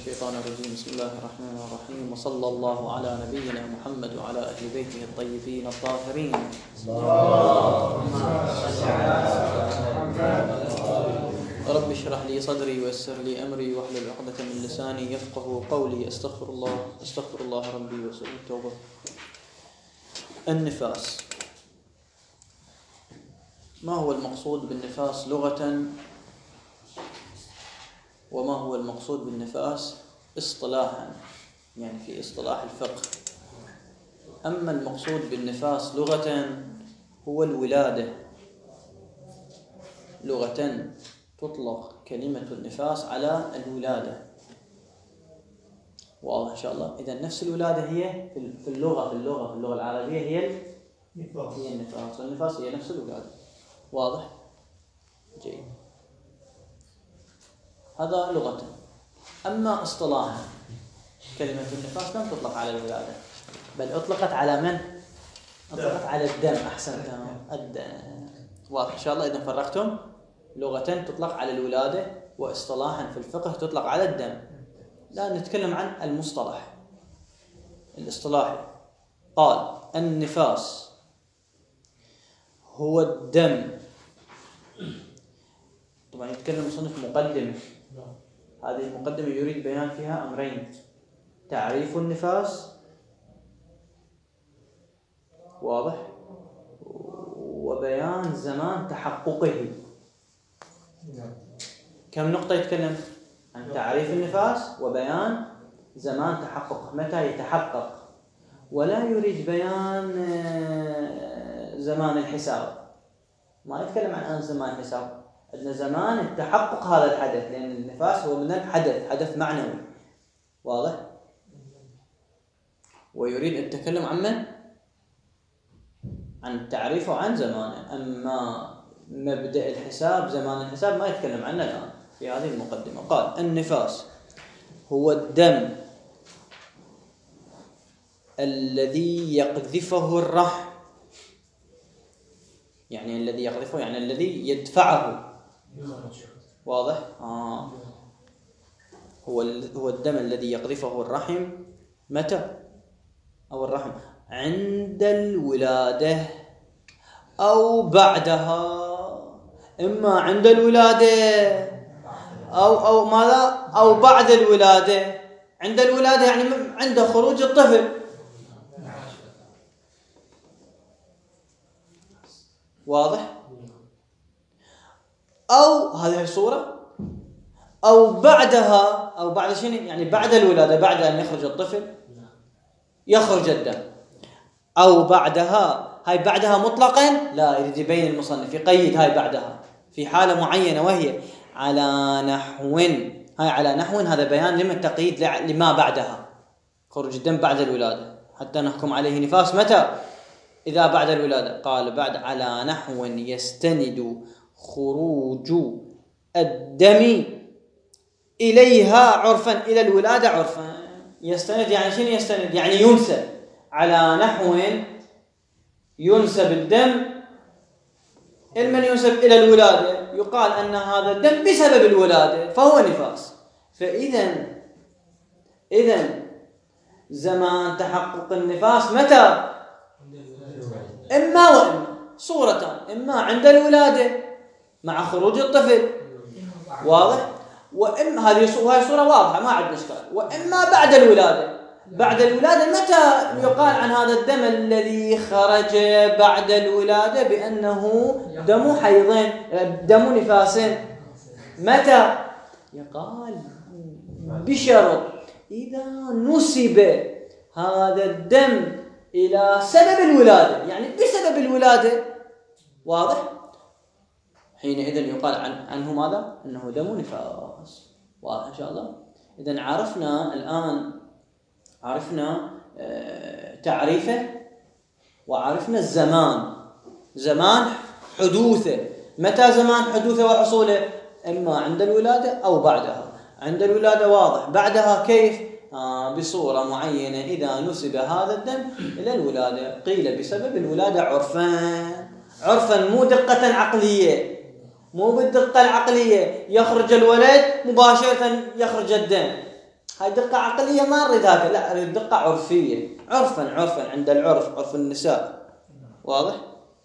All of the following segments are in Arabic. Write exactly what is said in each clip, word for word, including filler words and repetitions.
الشيطان الرجيم. بسم الله الرحمن الرحيم، وصلى الله على نبينا محمد وعلى أهل بيته الطيبين الطاهرين. رب اشرح لي صدري ويسر لي أمري واحلل عقدة من لساني يفقه قولي. استغفر الله استغفر الله ربي وسوء التوبة. النفاس، ما هو المقصود بالنفاس لغة، وما هو المقصود بالنفاس اصطلاحا، يعني في اصطلاح الفقه؟ أما المقصود بالنفاس لغة هو الولادة. لغة تطلق كلمة النفاس على الولادة، واضح إن شاء الله. إذا نفس الولادة هي في اللغة في اللغة في اللغة العربية هي هي النفاس، والنفاس هي نفس الولادة. واضح؟ جيد. هذا لغة. أما اصطلاحا، كلمة النفاس لم تطلق على الولادة، بل أطلقت على من؟ أطلقت على الدم. أحسنت، الدم. واضح إن شاء الله. إذا فرقتم، لغة تطلق على الولادة، واصطلاحا في الفقه تطلق على الدم. لا نتكلم عن المصطلح الاصطلاحي. قال النفاس هو الدم. طبعا يتكلم المصنف مقدمة، هذه المقدمة يريد بيان فيها أمرين: تعريف النفاس، واضح، وبيان زمان تحققه. كم نقطة يتكلم عن تعريف النفاس وبيان زمان تحققه، متى يتحقق، ولا يريد بيان زمان الحساب. ما يتكلم عن زمان الحساب، أن زمان التحقق هذا الحدث، لأن النفاس هو من الحدث، حدث معنوي. واضح؟ ويريد التكلم عن من؟ عن التعريف وعن زمانه. أما مبدأ الحساب، زمان الحساب، ما يتكلم عنه الآن في هذه المقدمة. قال النفاس هو الدم الذي يقذفه الرحم، يعني الذي يقذفه يعني الذي يدفعه. واضح؟ آه. هو هو الدم الذي يقذفه الرحم متى؟ أو الرحم عند الولادة أو بعدها. إما عند الولادة أو أو ماذا؟ أو بعد الولادة. عند الولادة يعني عند خروج الطفل. واضح؟ أو هذه الصورة، أو بعدها. أو بعد شنو؟ يعني بعد الولادة، بعد أن يخرج الطفل يخرج الدم. أو بعدها، هاي بعدها مطلقا لا، يريد يبين المصنف، يقيد هاي بعدها في حالة معينة، وهي على نحو. هاي على نحو، هذا بيان لما التقييد لما بعدها، خروج الدم بعد الولادة، حتى نحكم عليه نفاس متى؟ إذا بعد الولادة. قال بعد على نحو يستند خروج الدم إليها عرفا، إلى الولادة عرفا. يستند يعني شنو يستند؟ يعني ينسب. على نحو ينسب الدم، المن ينسب إلى الولادة، يقال أن هذا الدم بسبب الولادة فهو نفاس. فإذا إذا زمان تحقق النفاس متى؟ إما وإما، صورتان: إما عند الولادة مع خروج الطفل، واضح، وإما هذه صورة واضحة ما عندنا إشكال، وإما بعد الولادة. بعد الولادة متى يقال عن هذا الدم الذي خرج بعد الولادة بأنه دم حيض، دم نفاس؟ متى يقال؟ بشرط إذا نسب هذا الدم إلى سبب الولادة، يعني بسبب الولادة. واضح؟ حينئذ يقال عن عنه ماذا؟ أنه دم نفاس. واضح إن شاء الله. إذن عرفنا الآن، عرفنا تعريفه، وعرفنا الزمان، زمان حدوثه. متى زمان حدوثه وحصوله؟ إما عند الولادة أو بعدها. عند الولادة واضح، بعدها كيف؟ آه بصورة معينة، إذا نسب هذا الدم إلى الولادة. قيل بسبب الولادة عرفا، عرفا مو دقة عقلية، مو بالدقة العقلية يخرج الولد مباشرة يخرج الدم. هاي دقة عقلية ما نريد هذا، لا نريد دقة عرفية، عرفا عرفا عند العرف، عرف النساء. واضح؟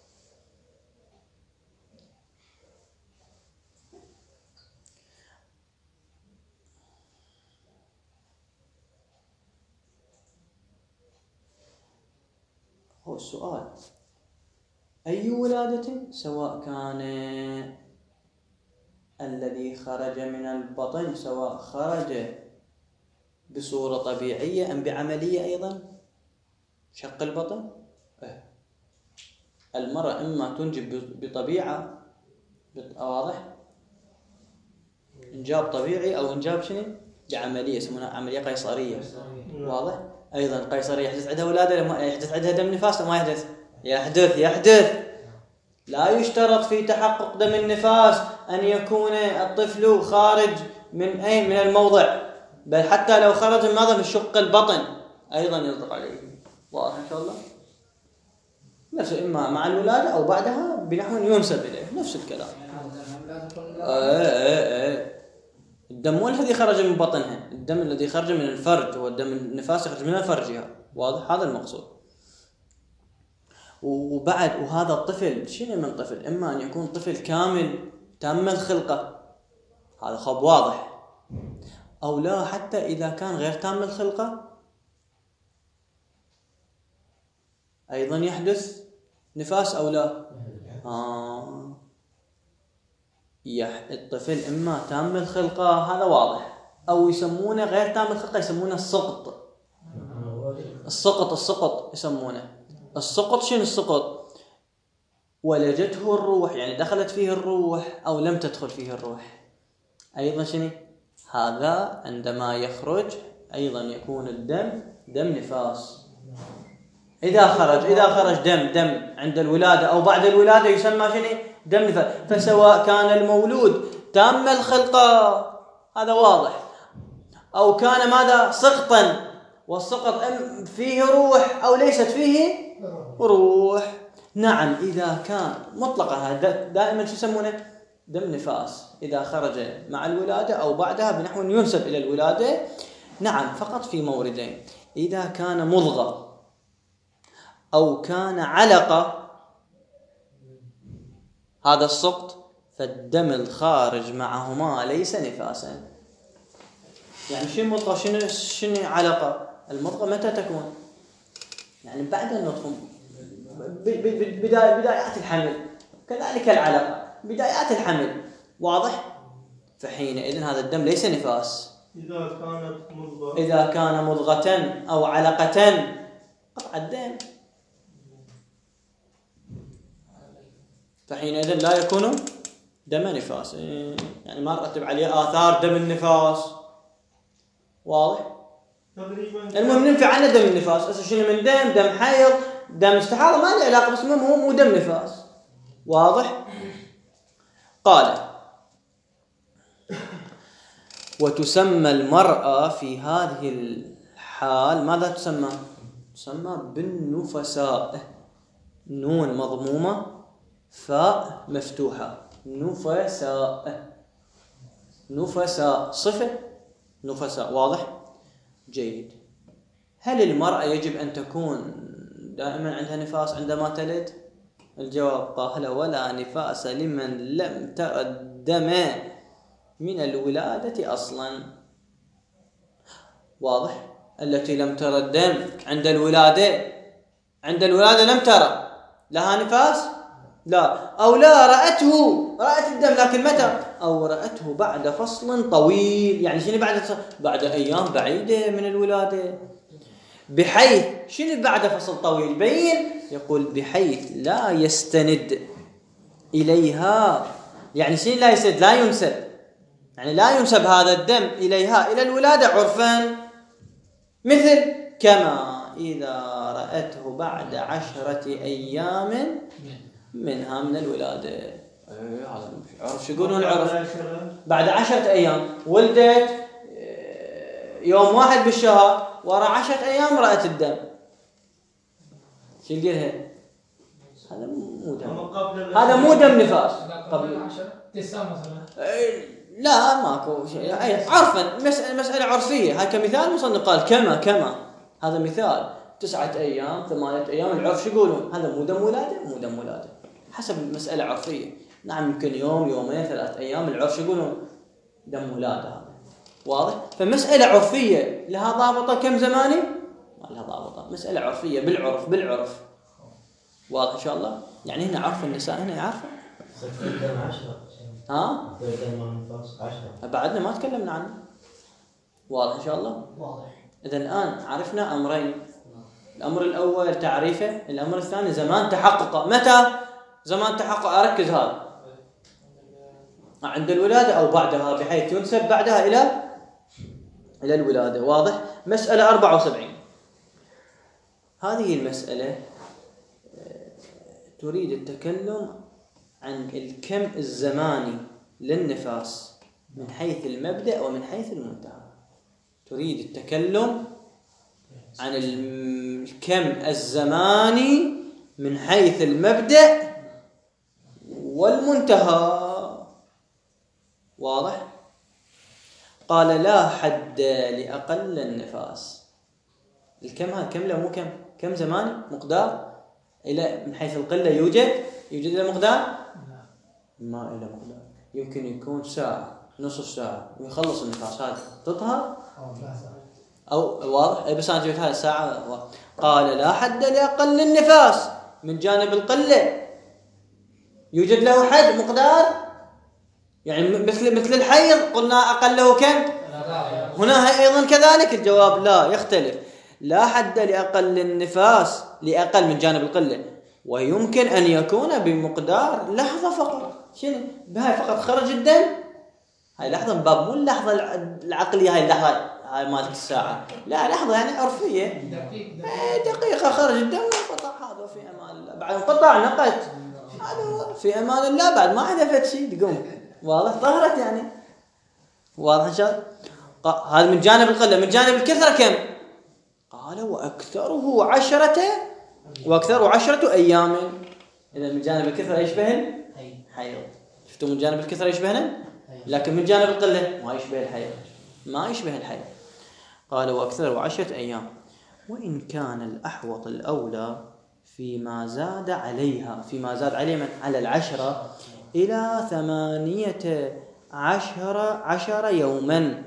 هو السؤال أي ولادة، سواء كان الذي خرج من البطن سواء خرج بصورة طبيعية أم بعملية أيضا، شق البطن. اه. المرأة إما تنجب بطبيعة، واضح، إنجاب طبيعي، أو إنجاب شنو بعملية يسمونها عملية قيصرية. واضح. أيضا قيصرية يحدث عندها ولادة، يحدث عندها دم نفاس ما يحدث؟ يحدث يحدث لا يشترط في تحقق دم النفاس أن يكون الطفل خارج من أي من الموضع، بل حتى لو خرج من ماذا من شق البطن أيضا يصدق عليه. واضح إن شاء الله؟ نفس إما مع الولادة أو بعدها بنحو ينسب إليه، نفس الكلام. آه آه آه. الدم مو الذي خرج من بطنها، الدم الذي خرج من الفرج، هو الدم النفاس يخرج من فرجها. واضح؟ هذا المقصود. وبعد وهذا الطفل شنو من طفل؟ إما أن يكون طفل كامل تام الخلقة، هذا خب واضح، أو لا حتى إذا كان غير تام الخلقة أيضا يحدث نفاس أو لا. آه. يح... الطفل إما تام الخلقة هذا واضح، أو يسمونه غير تام الخلقة يسمونه السقط. السقط السقط يسمونه السقط. شنو السقط؟ ولجته الروح، يعني دخلت فيه الروح أو لم تدخل فيه الروح. أيضا شنو هذا؟ عندما يخرج أيضا يكون الدم دم نفاس. إذا خرج إذا خرج دم دم عند الولادة أو بعد الولادة يسمى شنو دم نفاس. فسواء كان المولود تام الخلقة هذا واضح، أو كان ماذا سقطا، والسقط فيه روح أو ليست فيه روح. نعم إذا كان مطلقا دائما شو يسمونه دم نفاس إذا خرج مع الولادة أو بعدها بنحو ينسب إلى الولادة. نعم فقط في موردين، إذا كان مضغة أو كان علقة هذا السقط، فالدم الخارج معهما ليس نفاسا. يعني شنو مضغة شنو شنو علقة؟ المضغة متى تكون؟ يعني بعد النطفة، بداية بدايات الحمل، كذلك العلقة بدايات الحمل. واضح؟ فحينئذ هذا الدم ليس نفاس. إذا كانت مضغة إذا كان مضغة أو علقة قطع الدم، فحينئذ لا يكون دم نفاس، يعني ما نرتب عليه آثار دم النفاس. واضح؟ المهم ننفي عنه دم النفاس. أصلا شنو من دم؟ دم حيض، دم استحاضة ما له علاقة، بس المهم هو مو دم نفاس. واضح؟ قال وتسمى المرأة في هذه الحال ماذا تسمى؟ تسمى بالنفساء، نون مضمومة فاء مفتوحة، نفساء. نفساء صفة نفساء. واضح؟ جيد. هل المرأة يجب أن تكون دائما عندها نفاس عندما تلد؟ الجواب قال ولا نفاس لمن لم تر الدم من الولادة أصلا. واضح؟ التي لم ترى الدم عند الولادة، عند الولادة لم ترى لها نفاس؟ لا. أو لا رأته، رأت الدم لكن متى؟ أو رأته بعد فصل طويل. يعني شنو بعد بعد أيام بعيدة من الولادة، بحيث شنو بعد فصل طويل بين؟ يقول بحيث لا يستند إليها. يعني شنو لا يستند؟ لا ينسب، يعني لا ينسب هذا الدم إليها إلى الولادة عرفا، مثل كما إذا رأته بعد عشرة أيام منها من الولادة. عرف شو يقولون العرف؟ بعد عشرة أيام ولدت يوم واحد بالشهر، وراء عشرة أيام رأت الدم، شو يقولها؟ هذا مو دم، هذا مو دم نفاس. قبل العشرة تسعة مثلا لا ماكو شيء، أي عرفا مسألة مسألة عرفية. هاي كمثال مصنف قال كما كما هذا مثال تسعة أيام ثمانية أيام، العرف شو يقولون؟ هذا مو دم ولادة مو دم ولادة حسب المسألة عرفية. نعم يمكن يوم يومين ثلاث أيام، العرف شو يقولون؟ دم ولادة. هذا واضح. فمسألة عرفية لها ضابطة كم زماني؟ ما لها ضابطة، مسألة عرفية بالعرف بالعرف. واضح إن شاء الله. يعني هنا عرف النساء هنا يعرفه. ها؟ بعدنا ما تكلمنا عنه. واضح إن شاء الله. واضح. إذا الآن عرفنا أمرين. الأمر الأول تعريفه، الأمر الثاني زمان تحققه. متى زمان تحقق؟ أركز هذا عند الولادة أو بعدها، بحيث ينسب بعدها إلى إلى الولادة. واضح. مسألة أربعة وسبعين. هذه المسألة تريد التكلم عن الكم الزماني للنفاس من حيث المبدأ ومن حيث المنتهى. تريد التكلم عن الكم الزماني من حيث المبدأ والمنتهى. واضح. قال لا حد لأقل النفاس. الكم هذا كم له مو كم كم زماني مقدار إلى من حيث القلة يوجد يوجد له مقدار ما إلى مقدار. يمكن يكون ساعة نصف ساعة ويخلص النفاس هذا تطهر أو واضح. أي بس أنا جبت هذه الساعة. قال لا حد لأقل النفاس من جانب القلة. يوجد له حد مقدار يعني مثل مثل الحيض قلنا أقله كم؟ هنا أيضا كذلك. الجواب لا، يختلف. لا حد لأقل النفاس لأقل من جانب القلة، ويمكن أن يكون بمقدار لحظة فقط. شنو بهاي فقط خرج الدم. هاي لحظة من باب مو اللحظة العقلية، هاي اللحظة هاي مالت الساعة، لا لحظة يعني عرفية دقيقة خرج الدم وانقطع. هذا في أمان الله. بعد انقطع نقت هذا في أمان الله، بعد ما حدثت شيء تقوم. واضح. ظهرت يعني. واضح إن شاء الله. هذا من جانب القلة. من جانب الكثرة كم؟ قال وأكثره عشرة وأكثره عشرة أيام. إذا من جانب الكثرة يشبه الحيض. شفتوا من جانب الكثرة يشبهنا، لكن من جانب القلة ما يشبه الحيض ما يشبه الحيض. قال وأكثره عشرة أيام، وإن كان الأحوط الأولى فيما زاد عليها فيما زاد عليه من على العشرة إلى ثمانية عشر عشر يوما.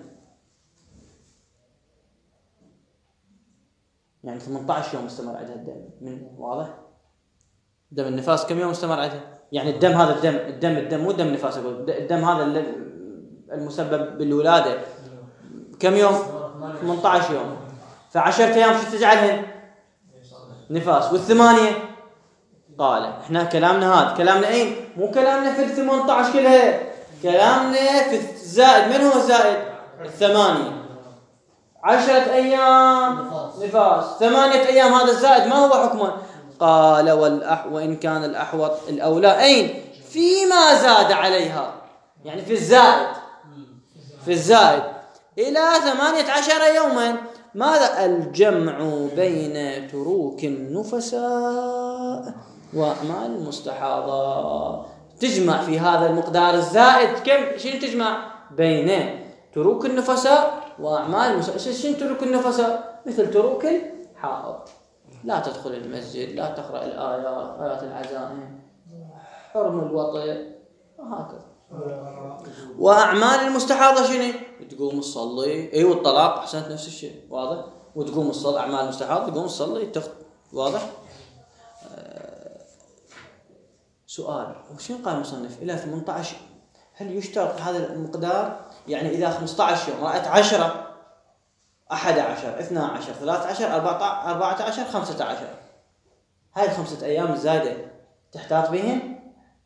يعني ثمانية عشر يوم استمر عندها الدم. من واضح. دم النفاس كم يوم استمر عندها؟ يعني الدم هذا الدم الدم الدم مو دم نفاس، أقول الدم هذا المسبب بالولادة كم يوم؟ ثمانية عشر يوم. فعشرة أيام شو تجعلهن؟ نفاس. والثمانية قال احنا كلامنا هذا كلامنا اين؟ مو كلامنا في الثمانية عشر كلها، كلامنا في الزائد. من هو الزائد؟ الثمانية. عشرة أيام نفاس، ثمانية أيام هذا الزائد ما هو حكمه؟ قال والأح وإن كان الأحوط الأولى أين؟ فيما زاد عليها، يعني في الزائد في الزائد إلى ثمانية عشر يوما. ماذا؟ الجمع بين تروك النفساء وأعمال المستحاضة. تجمع في هذا المقدار الزائد كم؟ شنو تجمع؟ بين تروك النفساء وأعمال المستحاضة. شنو تروك النفساء؟ مثل تروك الحائض، لا تدخل المسجد، لا تقرأ الآيات، آيات العزائم، حرم الوطئ وهكذا. وأعمال المستحاضة شنو؟ تقوم تصلي. أيوة الطلاق أحسنت نفس الشيء. واضح. وتقوم تصلي. أعمال المستحاضة تقوم تصلي تخ... واضح. أه... سؤال وشين قال المصنف إلى ثمانية عشر؟ هل يشترط هذا المقدار؟ يعني إذا خمسة عشر يوم رأيت عشرة أحد عشر اثنى عشر ثلاثة عشر أربعة عشر خمسة عشر، هاي الخمسة أيام الزايدة تحتاط بهم؟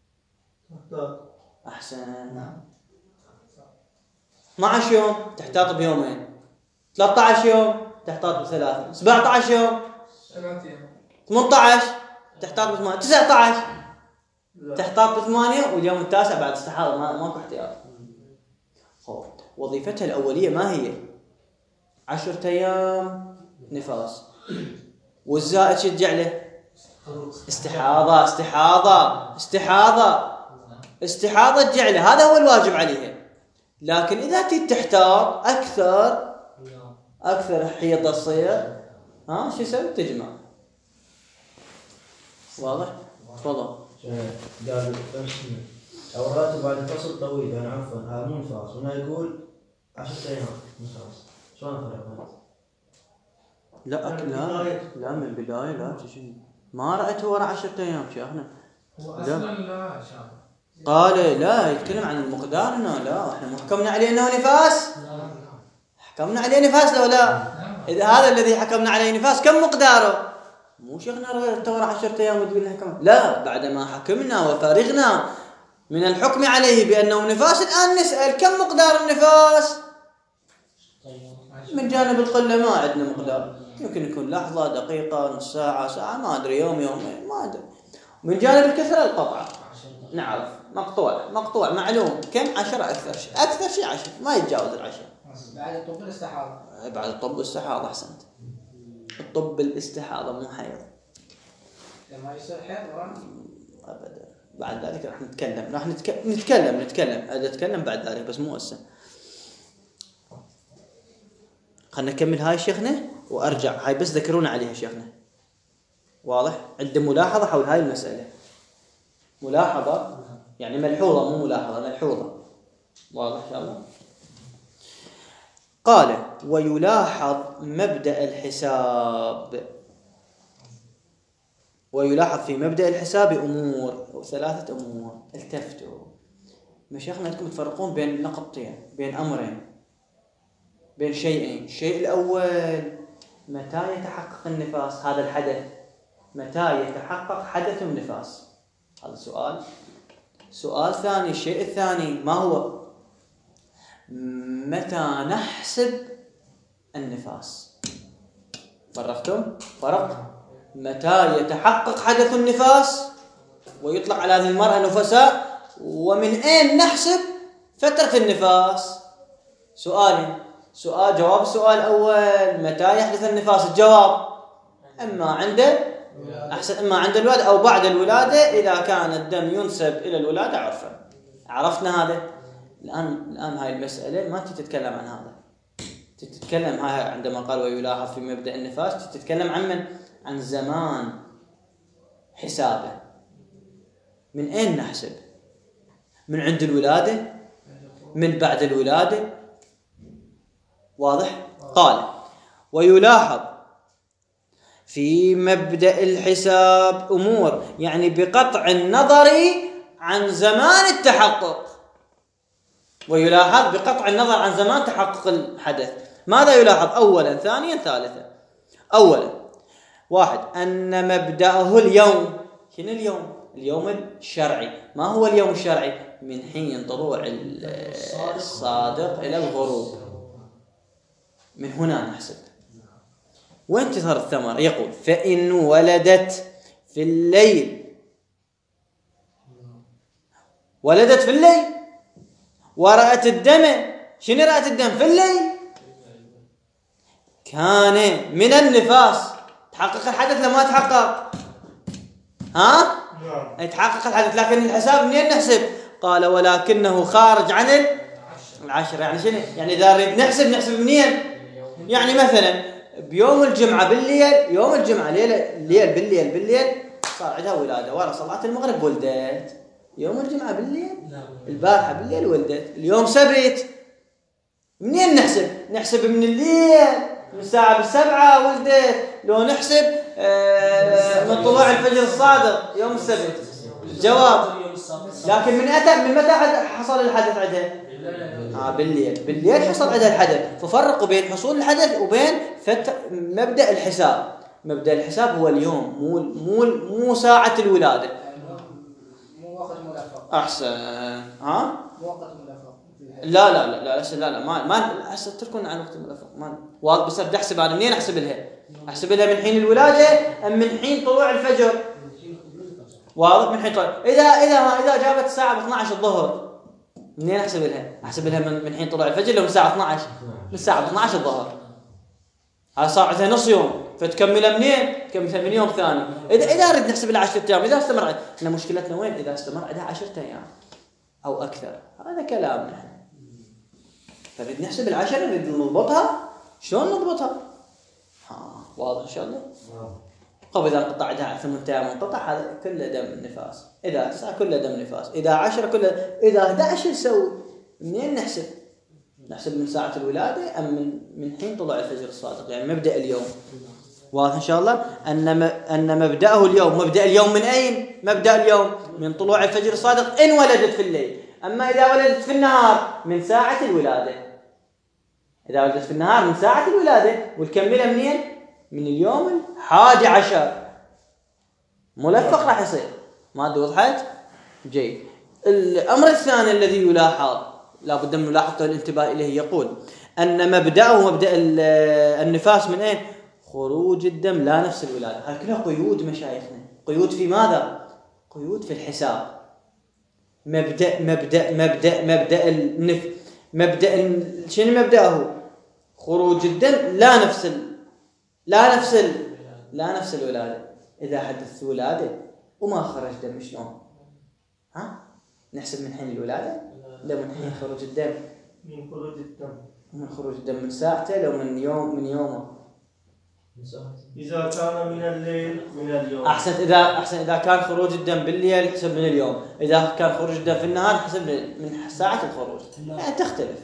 أحسن. اثنى عشر يوم تحتاط بيومين، ثلاثة عشر يوم تحتاط بثلاثة، سبعة عشر يوم، ثمانية عشر تحتاط بثمانية، تسعة عشر تحتاط بثمانية، واليوم التاسع بعد استحاضة ما ماكو احتياط. خب وظيفتها الأولية ما هي؟ عشرة أيام نفاس، والزائد شو تجعله؟ استحاضة استحاضة استحاضة استحاضة تجعله. هذا هو الواجب عليها. لكن إذا تيجي تحتار أكثر أكثر حيطة تصير، ها شو يسوي؟ تجمع. واضح؟ تفضل. قال أو راتب بعد فصل طويل، يعني عفوا هذا مو نفاس، هنا يقول عشرة أيام نفاس، شلون أفرق؟ لا لا لا من البداية لا تجي ما رأيته ورا عشرة أيام شيخنا. هو أصلا لا شاف. قال لا يتكلم عن المقدار هنا، لا احنا حكمنا عليه انه نفاس، حكمنا عليه نفاس لو لا. اذا هذا الذي حكمنا عليه نفاس كم مقداره؟ مو شيخنا تورى عشرة ايام وتقول لنا حكم، لا بعد ما حكمنا وفارغنا من الحكم عليه بانه نفاس الان نسال كم مقدار النفاس؟ من جانب القله ما عندنا مقدار، يمكن يكون لحظه دقيقه نص ساعه ساعه ما ادري يوم يومين ما ادري. من جانب الكثره القطعه نعرف مقطوع مقطوع معلوم كم عشرة أكثر شيء أكثر شيء عشرة ما يتجاوز العشرة. بعد الطب الاستحاضة. بعد الطب والاستحاضة أحسنت. الطب الاستحاضة مو حيض. لما يصير حيض ورا. أبدا بعد ذلك راح نتكلم راح نتك... نتكلم نتكلم أجي أتكلم بعد ذلك بس مو هسه. خلنا نكمل هاي شيخنا وأرجع هاي بس ذكرونا عليها شيخنا. واضح؟ عندي ملاحظة حول هاي المسألة. ملاحظة يعني ملحوظة مو ملاحظة ملحوظة. واضح إن شاء الله. قال ويلاحظ مبدأ الحساب، ويلاحظ في مبدأ الحساب أمور أو ثلاثة أمور. التفتوا مشايخنا أنكم تفرقون بين نقطتين بين أمرين بين شيئين. الشيء الأول متى يتحقق النفاس، هذا الحدث متى يتحقق حدث النفاس، هذا سؤال. سؤال ثاني الشيء الثاني ما هو متى نحسب النفاس. فرقتم؟ فرق متى يتحقق حدث النفاس ويطلق على هذه المرأة نفساء، ومن أين نحسب فترة النفاس. سؤالين، سؤال جواب السؤال الأول متى يحدث النفاس، الجواب إما عنده أحسن إما عند الولادة أو بعد الولادة إذا كان الدم ينسب إلى الولادة عرفا. عرفنا هذا. الآن الآن هاي المسألة ما تتكلم عن هذا، تتكلم هاي عندما قال ويلاحظ في مبدأ النفاس تتكلم عن من؟ عن زمان حسابه. من أين نحسب؟ من عند الولادة؟ من بعد الولادة؟ واضح؟ قال ويلاحظ في مبدأ الحساب أمور، يعني بقطع النظر عن زمان التحقق. ويلاحظ بقطع النظر عن زمان تحقق الحدث. ماذا يلاحظ؟ أولا ثانيا ثالثا. أولا واحد أن مبدأه اليوم. شنو اليوم؟ اليوم الشرعي. ما هو اليوم الشرعي؟ من حين طلوع الصادق إلى الغروب، من هنا نحسب. وين تظهر الثمرة؟ يقول فإن ولدت في الليل، ولدت في الليل ورأت الدم. شنو رأت الدم في الليل؟ كان من النفاس. تحقق الحدث لما تحقق؟ ها؟ يتحقق الحدث، لكن الحساب منين نحسب؟ قال ولكنه خارج عن العشر. يعني شنو؟ يعني إذا نريد نحسب نحسب منين؟ يعني مثلا بيوم الجمعة بالليل، يوم الجمعة ليلة الليل بالليل بالليل صار عندها ولادة ورا صلاة المغرب ولدت. يوم الجمعة بالليل البارحة بالليل ولدت. اليوم سبت. منين نحسب؟ نحسب من الليل من الساعة بالسبعة ولدت. لو نحسب آه من طلوع الفجر الصادق يوم السبت. الجواب لكن من أتى من متى حصل الحدث عندها؟ آه بالليل. بالليل حصل عندها الحدث. ففرقوا بين حصول الحدث وبين فتر مبدأ الحساب. مبدأ الحساب هو اليوم، مو مو مو ساعة الولادة. مو وقت ملفق. أحسن. ها؟ مو وقت ملفق. لا لا لا لا لا لا ما ما هسه تركون عن وقت الملفق. ما واضح. بس بدي احسب انا منين احسب لها؟ احسب لها من حين الولادة ام من حين طلوع الفجر؟ واضح. من حين طلوع. اذا اذا اذا جابت الساعة ب اثنعش الظهر منين احسب لها؟ احسب لها من من حين طلوع الفجر لو من الساعة اثنعش، من الساعة اثنعش الظهر. هذا صار عندها نص يوم، فتكملها منين؟ تكملها من يوم ثاني. اذا اذا اريد نحسب لها عشرة ايام، اذا استمر احنا مشكلتنا وين؟ اذا استمر عندها عشرة ايام او اكثر. هذا كلامنا. فنريد نحسب العشرة نريد نضبطها. شلون نضبطها؟ ها واضح إن شاء الله. طب إذا انقطع ثمانية أيام منقطع هذا كله دم نفاس. إذا تسعة كله دم نفاس. إذا عشرة كله. إذا أحد عشر نسوي منين نحسب؟ نحسب من ساعة الولادة أم من من حين طلوع الفجر الصادق، يعني مبدأ اليوم. واضح إن شاء الله. أن أن مبدأه اليوم. مبدأ اليوم من أين؟ مبدأ اليوم من طلوع الفجر الصادق إن ولدت في الليل. أما إذا ولدت في النهار من ساعة الولادة. إذا ولدت في النهار من ساعة الولادة والكملة منين؟ من اليوم الحادي عشر. ملفق راح يصير. ما أدري وضحت؟ جيد. الأمر الثاني الذي يلاحظ لا بد من ملاحظته الانتباه إليه يقول أن مبدأه مبدأ النفاس من أين؟ خروج الدم لا نفس الولادة. هاي كلها قيود مشايخنا. قيود في ماذا؟ قيود في الحساب. مبدأ مبدأ مبدأ مبدأ النف مبدأ شنو مبدأه؟ خروج الدم لا نفس ال... لا نفس ال... لا نفس الولادة. إذا حدث ولادة وما خرج دم شلون؟ ها؟ نحسب من حين الولادة؟ لا من حين خروج الدم. من خروج الدم. من خروج الدم من ساعته لو من يوم من يومه. إذا كان من الليل من اليوم. أحسن إذا أحسن إذا كان خروج الدم بالليل حسب من اليوم. إذا كان خروج الدم في النهار حسب من ساعة الخروج. يعني تختلف.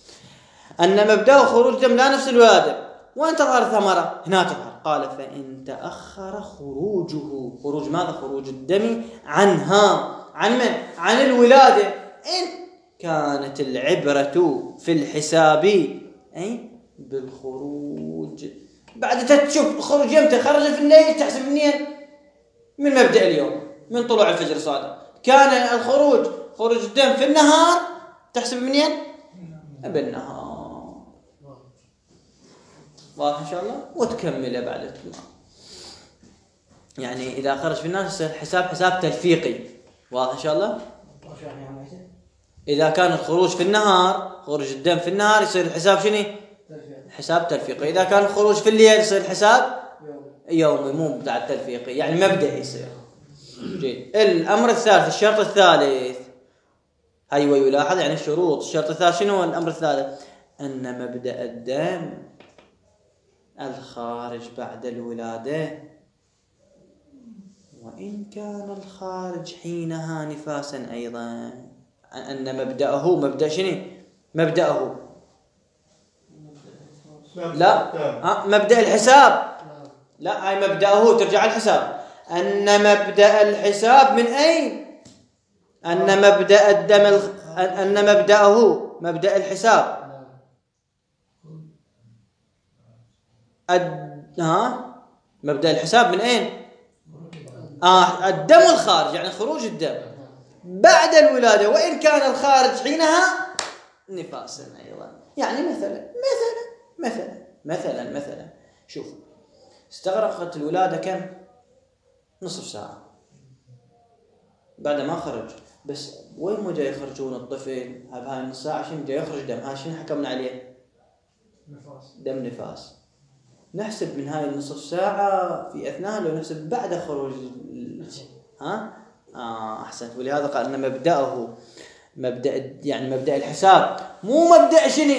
أن مبدأ خروج الدم لا نفس الولادة. وين تظهر ثمرة؟ هنا تظهر. قال فإن تأخر خروجه. خروج ماذا؟ خروج الدم عنها. عن من؟ عن الولادة. إن كانت العبرة في الحساب أي بالخروج. بعد تشوف خروج يمتى خرج في الليل تحسب منين؟ من مبدأ اليوم من طلوع الفجر الصادق. كان الخروج خروج الدم في النهار تحسب منين؟ بالنهار. واضح إن شاء الله. وتكمل بعد التمام. يعني إذا خرج في النهار يصير حساب حساب تلفيقي. واضح إن شاء الله. إذا كان الخروج في النهار خروج الدم في النهار يصير الحساب شنو؟ حساب تلفيقي. إذا كان الخروج في الليل يصير حساب يومي مو بتاع التلفيقي. يعني مبدأ يصير. جيد. الأمر الثالث الشرط الثالث هاي ويلاحظ يعني الشروط. الشرط الثالث شنو هو الأمر الثالث؟ أن مبدأ الدم الخارج بعد الولادة وإن كان الخارج حينها نفاسا أيضا. أن مبدأه مبدأ شنو؟ مبدأه لا ها مبدأ الحساب. لا هاي مبدأه ترجع الحساب. أن مبدأ الحساب من أين؟ أن مبدأ الدم الخ... أن مبدأه مبدأ الحساب الد... ها مبدأ الحساب من أين؟ آه الدم الخارج يعني خروج الدم بعد الولادة وإن كان الخارج حينها نفاسا أيضا. يعني مثلا مثلا مثلا مثلا مثلا شوف استغرقت الولادة كم؟ نصف ساعة بعد ما خرج. بس وين ما جاي يخرجون الطفل بهاي النص ساعة شنو جاي يخرج دم. ها شنو حكمنا عليه؟ نفاس. دم نفاس. نحسب من هاي النصف ساعة في أثناء لو نحسب بعد خروج ها آه أحسنت. ولهذا قال أن مبدأه مبدأ يعني مبدأ الحساب مو مبدأ شنو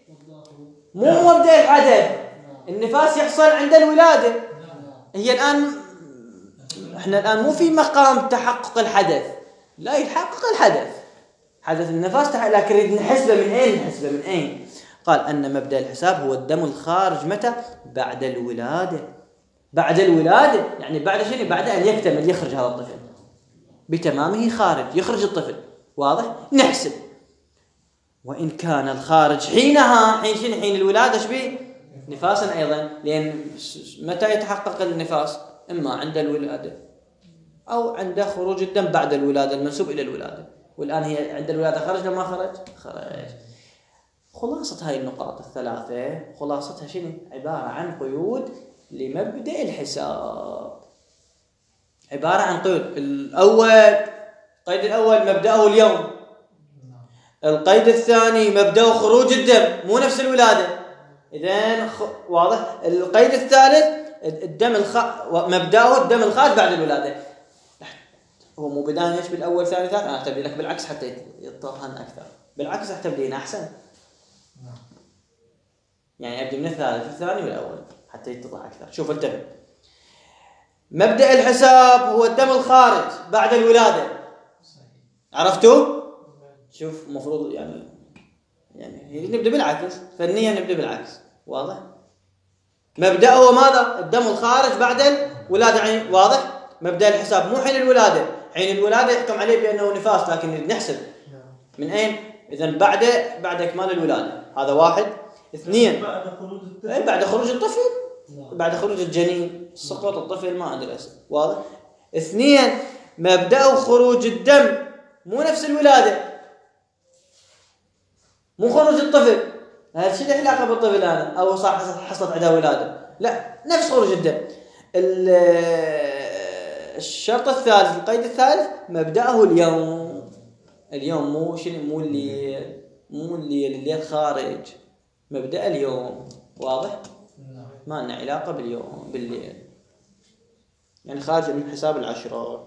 مو مبدأ الحدث. النفاس يحصل عند الولادة. هي الآن احنا الآن مو في مقام تحقق الحدث. لا يتحقق الحدث حدث النفاس لكن نريد نحسبه من أين نحسبه من أين. قال أن مبدأ الحساب هو الدم الخارج متى؟ بعد الولادة. بعد الولادة يعني بعد شنو؟ بعد أن يكتمل يخرج هذا الطفل بتمامه خارج يخرج الطفل. واضح؟ نحسب. وإن كان الخارج حينها حين شنو؟ حين الولادة شبيه نفاسا أيضا. لأن متى يتحقق النفاس؟ إما عند الولادة أو عند خروج الدم بعد الولادة المنسوب إلى الولادة. والآن هي عند الولادة خرج لما خرج خرج. خلاصة هاي النقاط الثلاثة خلاصتها شنو؟ عبارة عن قيود لمبدأ الحساب. عبارة عن قيود. الأول القيد الأول مبدأه اليوم. القيد الثاني مبدأه خروج الدم مو نفس الولادة. إذن خ... واضح. القيد الثالث الدم الخ... مبدأه الدم الخارج بعد الولادة. هو مو بداية يشبه الأول ثاني ثالث. أنا أحتب لك بالعكس حتى يتطهن أكثر. بالعكس أحتب لينا أحسن. يعني أبدأ من الثالث الثاني والأول حتى يتضح أكثر. شوف انتبه، مبدأ الحساب هو الدم الخارج بعد الولادة. عرفتوا؟ شوف مفروض يعني يعني نبدأ بالعكس، فنيا نبدأ بالعكس. واضح؟ مبدأه ماذا؟ الدم الخارج بعد الولادة. يعني واضح؟ مبدأ الحساب مو حين الولادة. حين الولادة يحكم عليه بأنه نفاس، لكن نحسب من أين؟ إذن بعد بعد إكمال الولادة. هذا واحد. اثنين، بعد خروج الطفل. أي بعد خروج الطفل، بعد خروج الجنين، سقوط الطفل ما أدري اسم. واضح؟ اثنين، مبدأ خروج الدم مو نفس الولادة، مو خروج الطفل. هذا شيء له علاقة بالطفل هذا أو صار حصلت عندها ولادة، لا نفس خروج الدم. الشرط الثالث، القيد الثالث، مبدأه اليوم. اليوم مو شنو، مو اللي مو اللي الليل خارج، مبدأ اليوم. واضح؟ ما لنا علاقة باليوم بالليل، يعني خارج من حساب العشرة.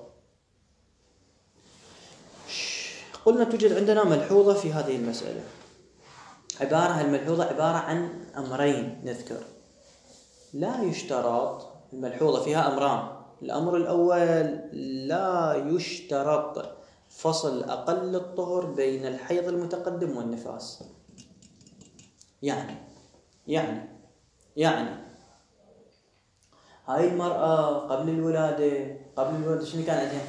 قلنا توجد عندنا ملحوظة في هذه المسألة، عبارة الملحوظة عبارة عن أمرين نذكر. لا يشترط، الملحوظة فيها أمران. الأمر الأول، لا يشترط فصل أقل الطهر بين الحيض المتقدم والنفاس. يعني يعني يعني هاي المرأة قبل الولادة قبل الولادة شنو كان عندها؟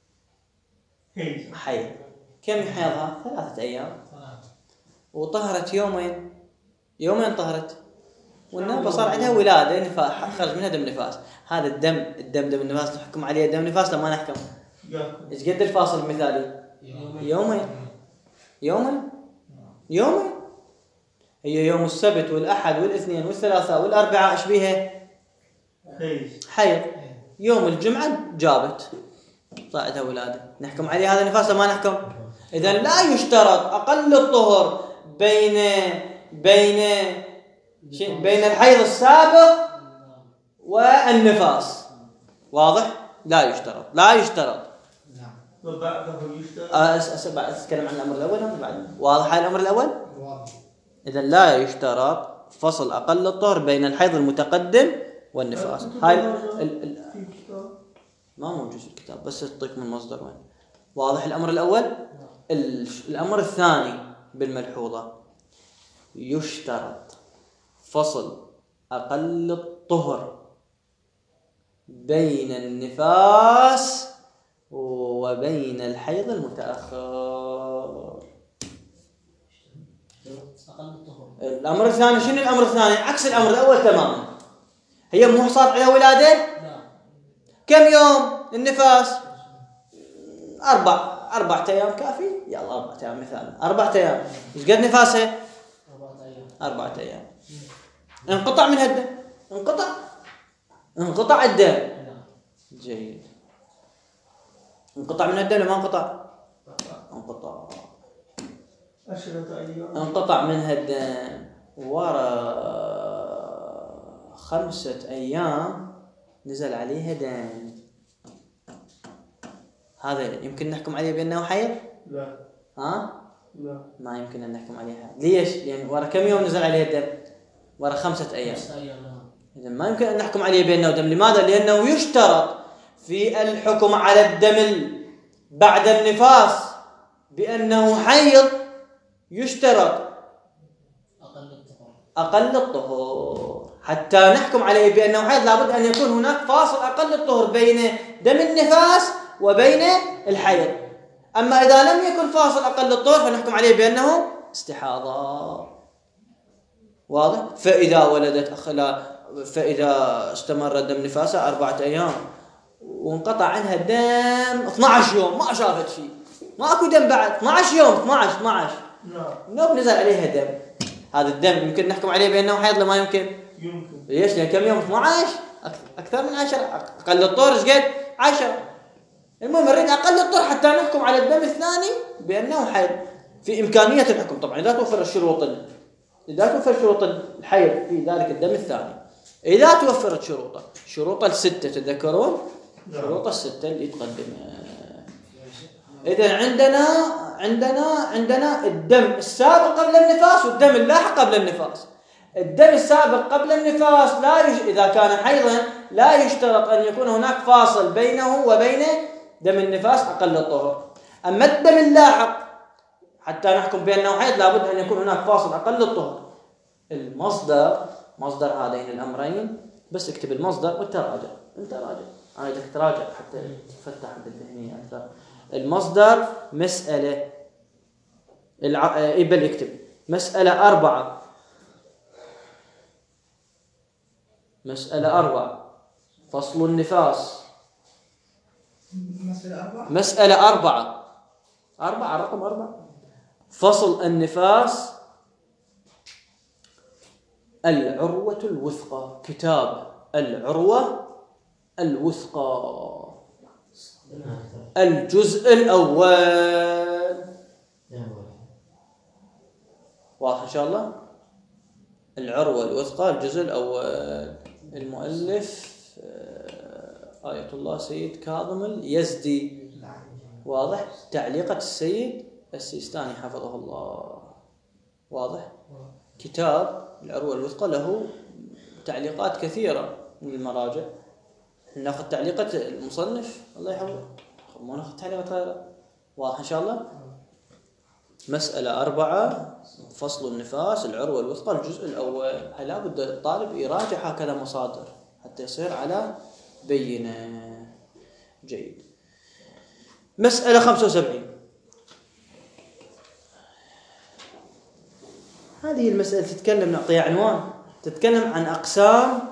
حيض. كم حيضها؟ ثلاثة أيام، وطهرت يومين يومين طهرت، والنابة صار عندها ولادة، نفاس، خرج منها دم نفاس. هذا الدم الدم دم النفاس نحكم عليه دم نفاس لما نحكم ايش قد الفاصل المثالي؟ يومين يومين يومين. هي يوم السبت والأحد والاثنين والثلاثاء والأربعاء ايش بيها؟ حيض. يوم الجمعة جابت صار عندها ولادة، نحكم عليه هذا نفاس لما نحكم. إذن لا يشترط أقل الطهر بين بين بين الحيض السابق والنفاس. واضح؟ لا يشترط لا يشترط وبعده يشترط. أتكلم عن الأمر الأول بعد. واضح هذا الأمر الأول؟ إذن لا يشترط فصل أقل الطهر بين الحيض المتقدم والنفاس. هاي ال... ال... ما موجود في الكتاب، بس أعطيك من مصدر وين. واضح الأمر الأول؟ ال... الأمر الثاني بالملحوظة، يشترط فصل أقل الطهر بين النفاس وبين الحيض المتأخر. الأمر الثاني شنو؟ الأمر الثاني عكس الأمر الأول تماما. هي مو صارت على ولادة كم يوم النفاس؟ أربع أربعة أيام كافي. يلا أربعة أيام مثلا، أربعة أيام. إيش قد نفاسها؟ أربعة أيام. انقطع من الدم، انقطع انقطع الدم. جيد. انقطع من الدم ما انقطع؟ انقطع. انقطع منها الدم ورا خمسة أيام نزل عليها دم. هذا يمكن نحكم عليه بأنه حيض؟ لا. ها؟ لا. ما يمكن أن نحكم عليها. ليش؟ لأن ورا كم يوم نزل عليه الدم؟ ورا خمسة أيام. إذا ما يمكن أن نحكم عليه بأنه دم. لماذا؟ لأنه يشترط في الحكم على الدم بعد النفاس بأنه حيض، يشترط أقل الطهور. حتى نحكم عليه بأنه حيض لابد أن يكون هناك فاصل أقل الطهور بين دم النفاس وبين الحيض. أما إذا لم يكن فاصل أقل الطهور فنحكم عليه بأنه استحاضة. واضح؟ فإذا ولدت أخلا فإذا استمر دم نفاسها أربعة أيام وانقطع عنها الدم اثني عشر يوم ما شافت شيء، ما أكو دم بعد اثني عشر يوم اثني عشر اثني عشر نوب نزل عليها دم. هذا الدم يمكن نحكم عليه بأنه حيض ولا ما يمكن؟ يمكن. ليش؟ لأن كم يوم؟ اثني عشر أكثر من عشرة. أقل الطهر إيش قد؟ عشرة. المهم نريد أقل الطهر حتى نحكم على الدم الثاني بأنه حيض. في إمكانية الحكم طبعا إذا توفر الشروط إذا توفر شروط الحيض في ذلك الدم الثاني. إذا توفرت شروطه شروط الستة تذكرون؟ شروط الستة اللي تقدمها. إذا عندنا عندنا عندنا الدم السابق قبل النفاس والدم اللاحق قبل النفاس. الدم السابق قبل النفاس لا يش... إذا كان حيضا لا يشترط أن يكون هناك فاصل بينه وبين دم النفاس أقل الطهر. أما الدم اللاحق حتى نحكم بأنه حيض لابد أن يكون هناك فاصل أقل الطهر. المصدر مصدر هذين الأمرين، بس اكتب المصدر وتراجع، انت راجع، أنا بدك تراجع حتى تفتح بالذهنية أكثر. المصدر مسألة الع... إبل يكتب مسألة أربعة، مسألة أربعة فصل النفاس. مسألة أربعة مسألة أربعة أربعة رقم أربعة فصل النفاس. العروة الوثقى، كتاب العروة الوثقى، الجزء الأول. واضح إن شاء الله؟ العروة الوثقى الجزء الأول. المؤلف آية الله سيد كاظم اليزدي. واضح؟ تعليقة السيد السيستاني حفظه الله. واضح؟ كتاب العروة الوثقى له تعليقات كثيرة من المراجع. ناخذ تعليقة المصنف الله يحفظه، ما ناخذ تعليقة غيره. واضح إن شاء الله؟ مسألة أربعة فصل النفاس العروة الوثقى الجزء الأول. هاي لابد الطالب يراجع هكذا مصادر حتى يصير على بينة. جيد. مسألة خمسة وسبعين. هذه المسألة تتكلم، نعطيها عنوان، تتكلم عن أقسام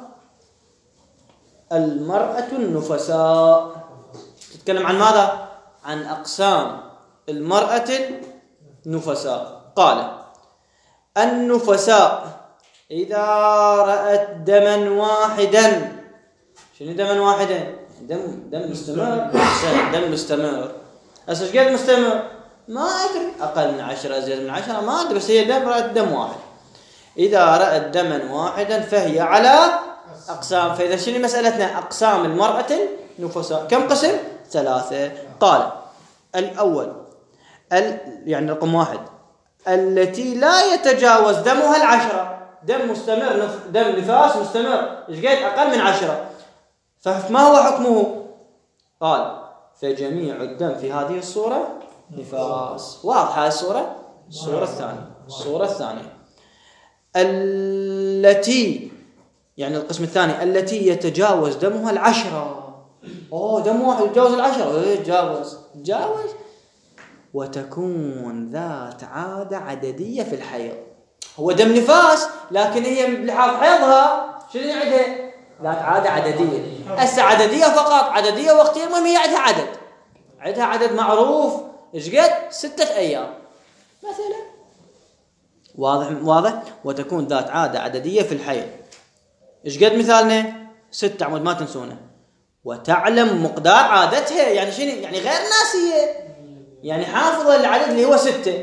المرأة النفساء. تتكلم عن ماذا؟ عن أقسام المرأة النفساء. قال: النفساء إذا رأت دما واحدا. شنو دما واحدا؟ دم دم مستمر. دم مستمر. هسه ايش قد مستمر؟ ما أدري، أقل من عشرة أزيد من عشرة ما أدري، بس هي دم رأت دم واحد. إذا رأت دما واحدا فهي على أقسام. فإذا شنو مسألتنا؟ أقسام المرأة النفساء. كم قسم؟ ثلاثة. قال: الأول ال... يعني رقم واحد التي لا يتجاوز دمها العشرة. دم مستمر، نف... دم نفاس مستمر، ايش قد؟ أقل من عشرة. فما هو حكمه؟ قال: فجميع الدم في هذه الصورة نفاس. واضحة هذه الصورة؟ الصورة الثانية. الصورة الثانية التي يعني القسم الثاني التي يتجاوز دمها العشرة. أوه دم واحد يتجاوز العشرة؟ إيه تجاوز تجاوز وتكون ذات عادة عددية في الحيض. هو دم نفاس لكن هي بلحاظ حيضها شنو عندها؟ ذات عادة عددية. هسه عددية فقط، عددية وقتية، المهم هي عندها عدد، عندها عدد معروف. ايش قد؟ ستة أيام مثلا. واضح واضح. وتكون ذات عادة عددية في الحيض. ايش قد مثالنا؟ ستة عمود ما تنسونه. وتعلم مقدار عادتها. يعني شنو؟ يعني غير ناسية، يعني حافظة العدد اللي هو ستة.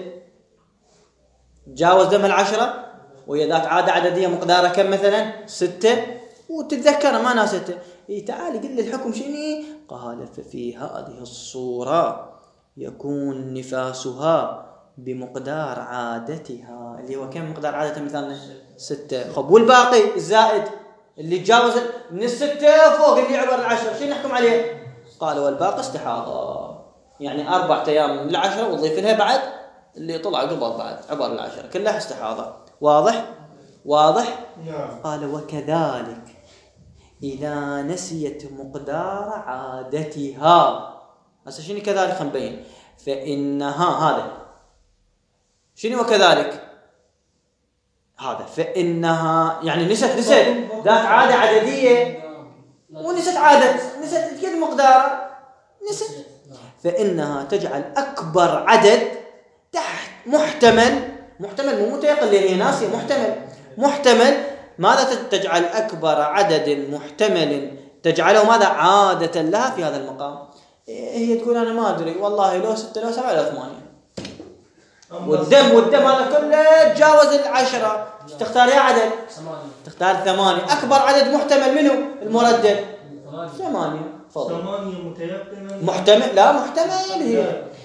تجاوز دم العشرة وهي ذات عادة عددية مقدارها كم مثلا؟ ستة، وتتذكر ما ناسته. إيه تعالي قل لي الحكم شنو؟ قال: ففي هذه الصورة يكون نفاسها بمقدار عادتها، اللي هو كم مقدار عادتها مثالنا؟ ستة. خب والباقي الزائد اللي تجاوز من الستة فوق اللي عبر العشرة شنو نحكم عليه؟ قال: والباقي استحاضة. يعني أربعة أيام من العشرة وضيف لها بعد اللي طلع قبل بعد عبر العشرة كلها استحاضة. واضح؟ واضح؟ قال: وكذلك إذا نسيت مقدار عادتها. هسه شنو كذلك؟ خنبين فإنها هذا شنو وكذلك هذا فإنها يعني نسيت نسيت ذات عادة عددية ونسيت عادة نسيت قد مقدار نسيت، فإنها تجعل أكبر عدد تحت محتمل محتمل مو متيقن لأن هي ناسية محتمل محتمل ماذا تجعل أكبر عدد محتمل تجعله ماذا عادة لها في هذا المقام. هي تقول أنا ما أدري والله لو ستة لو سبعة لو ثمانية والدم والدم هذا كله تجاوز العشرة تختار يا عدد تختار ثمانية. أكبر عدد محتمل منه المردد ثمانية. فضل ثمانية متيقنة محتمل لا محتمل هي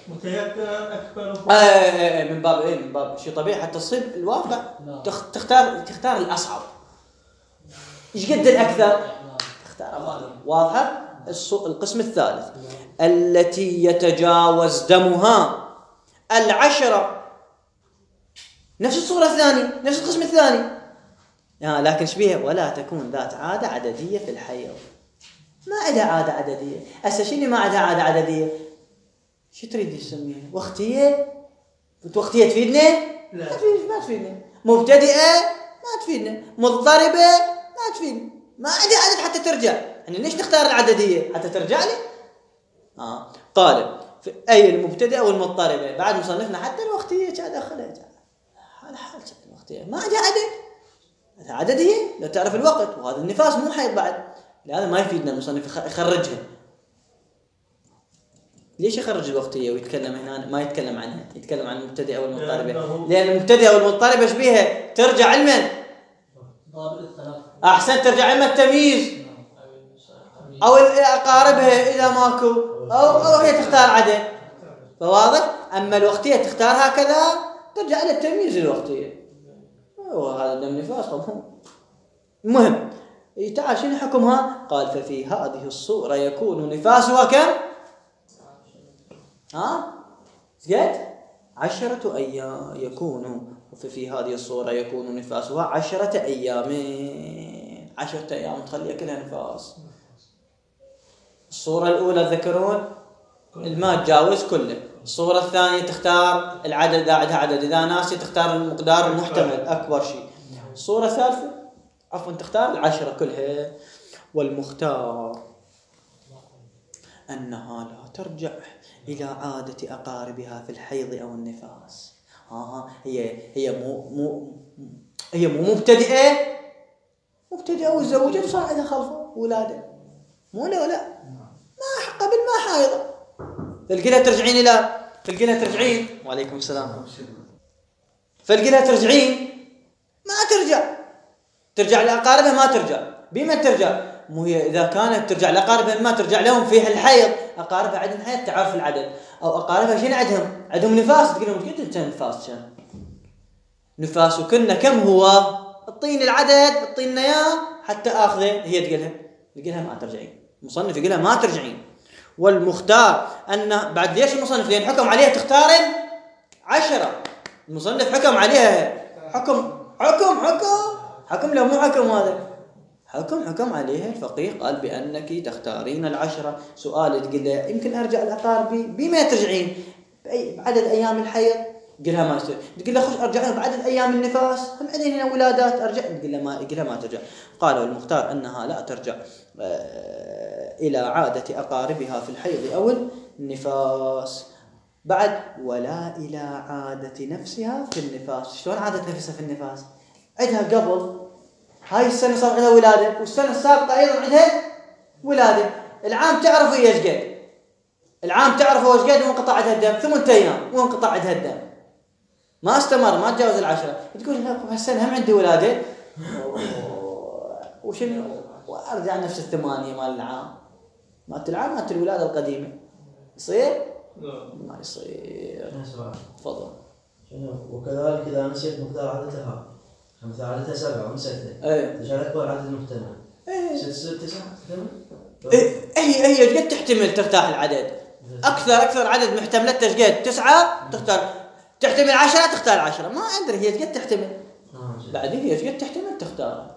متيقنا أكبر. آه آه آه من باب إيه من باب شيء طبيعي حتى تصيب الواقع تخ- تختار تختار الأصعب. إيش قد الأكثر؟ تختار واضحة. الص- القسم الثالث التي يتجاوز دمها العشرة، نفس الصورة الثانية نفس القسم الثاني آه لكن شبيها ولا تكون ذات عادة عددية في الحيض. ما عندها عادة عددية. هسه شنو ما عندها عادة عددية؟ شو تريد تسميها؟ وقتية؟ وقتية تفيدنا؟ لا. ما تفيدنا ما تفيدنا. مبتدئة؟ ما تفيدنا. مضطربة؟ ما تفيدنا. ما عندها عدد حتى ترجع. يعني ليش نختار العددية؟ حتى ترجع لي؟ آه قال في أي المبتدئة والمضطربة. بعد مصنفنا حتى الوقتية كذا دخلها على حال كذا الوقتية ما عندها عدد. هذا عددية لا تعرف الوقت، وهذا النفاس مو حيض بعد، لهذا ما يفيدنا المصنف يخرجها. ليش يخرج الوقتية ويتكلم هنا ما يتكلم عنها، يتكلم عن المبتدئة والمضطربة؟ لأن المبتدئة والمضطربة ايش بيها؟ ترجع علما أحسن ترجع علما التمييز أو أقاربها إذا ماكو أو أو هي تختار عدد. فواضح. أما الوقتية تختار هكذا ترجع إلى التمييز الوقتية. وهذا دم نفاس مفهوم. المهم تعال شنو حكمها؟ قال ففي هذه الصورة يكون نفاسها كم؟ ها؟ زيد عشرة أيام يكون. ففي هذه الصورة يكون نفاسها عشرة أيام. عشرة أيام تخليها كلها نفاس. الصورة الأولى ذكرون الماء تجاوز كله. الصورة الثانية تختار العدد إذا عندها عدد، إذا ناسي تختار المقدار المحتمل أكبر شيء. الصورة الثالثة عفوا تختار العشرة كلها. والمختار أنها لا ترجع إلى عادة أقاربها في الحيض أو النفاس. آه هي هي مو مو هي مو مبتدئة مبتدئة وزوجت وصار عندها خلفه ولادة مو لا ولا ما قبل ما حايضة. فالقلها ترجعين إلى فالقلها ترجعين وعليكم السلام فالقلها ترجعين ما ترجع ترجع لأقاربها ما ترجع. بمن ترجع؟ مو هي إذا كانت ترجع لأقاربها ما ترجع لهم في الحيض. أقاربها عندهم حيض تعرف العدد، أو أقاربها شنو عندهم؟ عندهم نفاس تقول لهم قد أنت نفاس كم نفاس وكنا كم هو؟ اعطيني العدد اعطينا إياه حتى آخذه. هي تقولها تقولها ما ترجعين. المصنف يقولها ما ترجعين. والمختار أن بعد ليش المصنف؟ لأن حكم عليها تختار عشرة. المصنف حكم عليها حكم حكم حكم حكم لو مو حكم هذا حكم حكم عليها الفقيه قال بأنك تختارين العشرة. سؤال تقول له يمكن أرجع لأقاربي بما ترجعين بعدد أيام الحيض؟ تقولها ما يصير. تقول له خش أرجع بعدد أيام النفاس هم عندنا ولادات أرجع. تقول له ما يقولها ما ترجع. قال والمختار أنها لا ترجع إلى عادة أقاربها في الحيض أو النفاس بعد ولا إلى عادة نفسها في النفاس. شلون عادة نفسها في النفاس؟ عندها قبل هاي السنة صار عندها ولادة والسنة السابقة أيضا عندها ولادة. العام تعرف هي ايش قد العام تعرف هو ايش قد وانقطع عندها الدم ثمانية أيام وانقطع عندها الدم ما استمر ما تجاوز العشرة. تقول لا هالسنة هم عندي ولادة وشنو وارجع نفس الثمانية مال العام مالت العام مالت الولادة القديمة. يصير؟ ما يصير. تفضل. وكذلك إذا نسيت مقدار عادتها مثل عادتها سبعة ونسيتها ايه تجعل أكبر عدد المحتمل ايه ست ست تسعة ثمان ايه هي هي قد تحتمل ترتاح العدد اكثر اكثر عدد محتملته ايش قد؟ تسعة تختار. تحتمل عشرة تختار عشرة. ما ادري هي قد تحتمل. بعدين هي قد تحتمل تختار.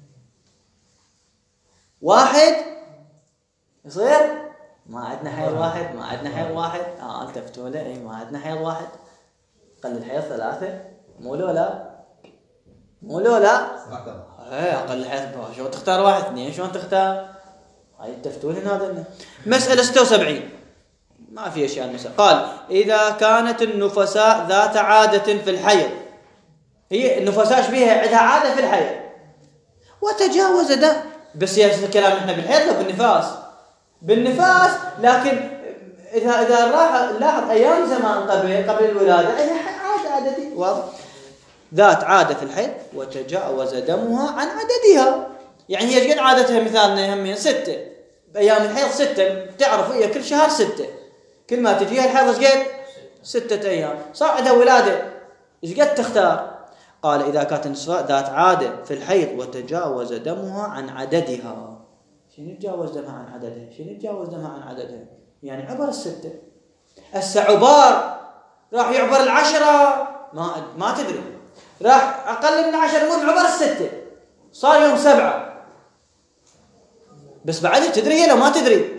واحد يصير ما عندنا حيض واحد ما عندنا حيض واحد اه التفتوا له اي ما عندنا حيض واحد. قل الحيض ثلاثة مو لولا مو لولا ايه اقل الحيض شو تختار واحد اثنين شلون تختار؟ هاي التفتول هذا. مسألة ستة وسبعين ما في اشياء المسألة. قال اذا كانت النفساء ذات عادة في الحيض. هي النفساء ايش بيها؟ عندها عادة في الحيض وتجاوز دم. بس يا الكلام احنا بالحيض ولا بالنفاس؟ بالنفاس. لكن اذا اذا راح لاحظ ايام زمان قبل قبل الولاده عندها عاده عادتي واضح ذات عاده في الحيض وتجاوز دمها عن عددها. يعني هي قد عادتها مثالنا يهمين ستة بأيام الحيض ستة تعرف هي كل شهر ستة كل ما تجيها الحيض ايش قد ستة أيام، صار عندها ولادة، إيش قد تختار؟ قال إذا كانت النساء ذات عادة في الحيض وتجاوز دمها عن عددها. شنو يتجاوز دمها عن عددها؟ شنو يتجاوز دمها عن عددها؟ يعني عبر الستة. هسه عبار راح يعبر العشرة، ما ما تدري، راح أقل من عشر مو عبر الستة، صار يوم سبعة، بس بعد تدري لو ما تدري؟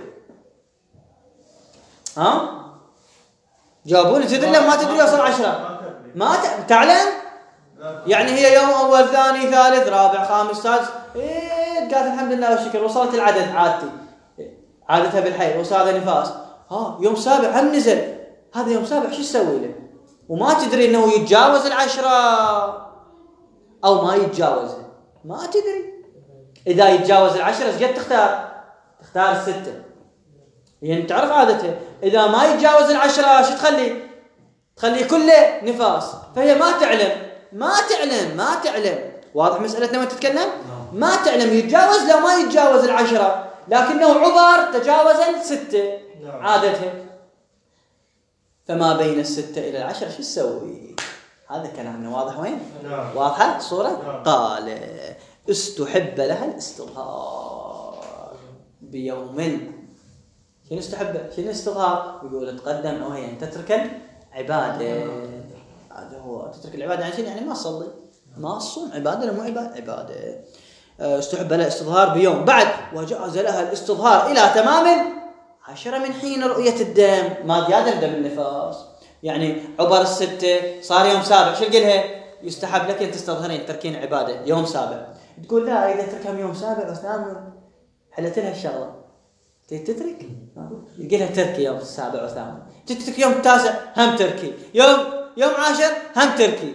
ها؟ جاوبوني، تدري لو ما تدري وصل عشرة؟ ما ت... تعلم؟ يعني هي يوم أول ثاني ثالث رابع خامس سادس، إيه قالت الحمد لله والشكر وصلت العدد عادتي، عادتها بالحيض وصار نفاس، ها يوم سابع هم نزل، هذا يوم سابع شو تسوي له؟ وما تدري إنه يتجاوز العشرة أو ما يتجاوزها، ما تدري. إذا يتجاوز العشرة إيش قد تختار؟ تختار الستة، يعني تعرف عادتها. إذا ما يتجاوز العشرة شو تخلي؟ تخلي كله نفاس، فهي ما تعلم ما تعلم ما تعلم واضح مسألتنا وين تتكلم؟ ما تعلم يتجاوز لو ما يتجاوز العشرة، لكنه عبر تجاوز الستة عادتها، فما بين الستة إلى العشرة شو تسوي؟ هذا كلامنا واضح وين؟ واضحة الصورة؟ قال استحب لها الاستظهار بيوم. شنو استحب؟ شنو الاستظهار؟ يقول تقدم أو هي أن تترك العبادة، هذا هو تترك العبادة يعني يعني ما تصلي ما تصوم، عبادة مو عبادة عبادة. استحب لها الاستظهار بيوم، بعد وجاز لها الاستظهار إلى تمام عشرة من حين رؤية الدم، ما زيادة دم النفاس، يعني عبر الستة صار يوم سابع، شو قلها؟ يستحب لك أن تستظهرين تركين عبادة يوم سابع. تقول لا إذا تركها يوم سابع وثامن حلت لها الشغلة، تترك يقولها تركي يوم السابع وثامن، تترك يوم التاسع هم تركي، يوم يوم عاشر هم تركي.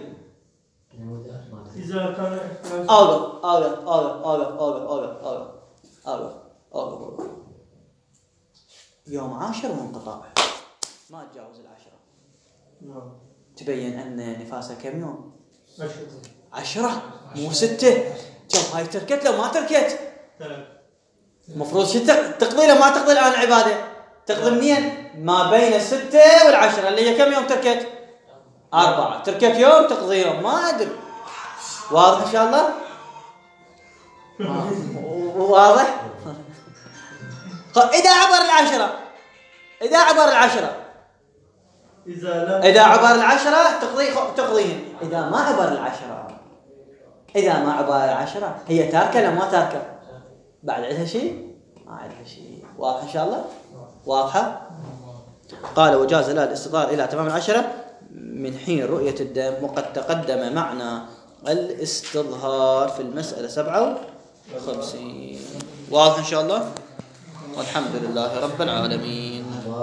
إذا كان أوقف أوقف أوقف أوقف أوقف أوقف أوقف أوقف يوم عاشر منقطع ما تجاوز العشرة، تبين أن نفاسها كم يوم؟ عشرة مو ستة. شوف هاي تركت لو ما تركت مفروض شو تقضي لو ما تقضي الآن عبادة؟ تقضي منين؟ ما بين الستة والعشرة اللي هي كم يوم تركت؟ أربعة. تركت يوم تقضي يوم، ما أدري. واضح إن شاء الله؟ واضح؟ إذا عبر العشرة إذا عبر العشرة إذا عبر العشرة تقضي تقضيهن، إذا ما عبر العشرة إذا ما عبر العشرة هي تاركة لا ما تاركة؟ بعد عندها شيء؟ ما عندها شيء. واضح إن شاء الله؟ واضحة؟ قال وجاز لها الاستظهار إلى تمام العشرة من حين رؤية الدم، وقد تقدم معنى الاستظهار في المسألة سبعة وخمسين. واضح إن شاء الله؟ والحمد لله رب العالمين.